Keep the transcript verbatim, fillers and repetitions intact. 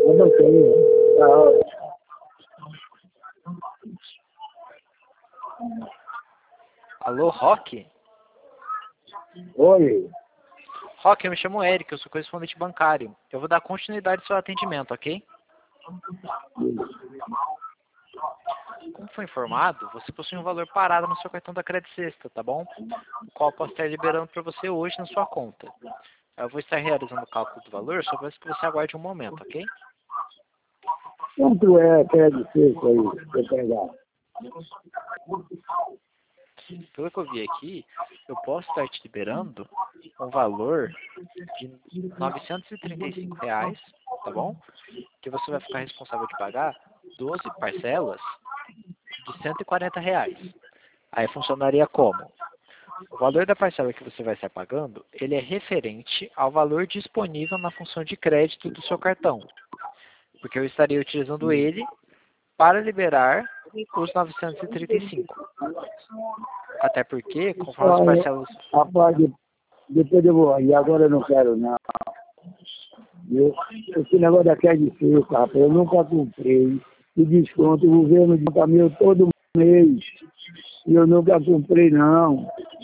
bacana. Tá ótimo. Alô, Roque? Oi. Roque, eu me chamo Eric, eu sou correspondente bancário. Eu vou dar continuidade ao seu atendimento, ok? Como foi informado, você possui um valor parado no seu cartão da Crédito Sexta, tá bom? O qual eu posso estar liberando para você hoje na sua conta. Eu vou estar realizando o cálculo do valor, só peço que você aguarde um momento, ok? Quanto é crédito seco aí, pra eu pegar? Pelo que eu vi aqui, eu posso estar te liberando um valor de novecentos e trinta e cinco reais, tá bom? Que você vai ficar responsável de pagar doze parcelas de cento e quarenta reais. Aí funcionaria como? O valor da parcela que você vai estar pagando, ele é referente ao valor disponível na função de crédito do seu cartão. Porque eu estaria utilizando ele para liberar os novecentos e trinta e cinco. Até porque, conforme as Olha, parcelas... rapaz, de- depois eu vou aí, agora eu não quero não. Eu, esse negócio da crédito seco, rapaz, eu nunca comprei. E desconto, o governo de caminho todo mês. E eu nunca comprei não.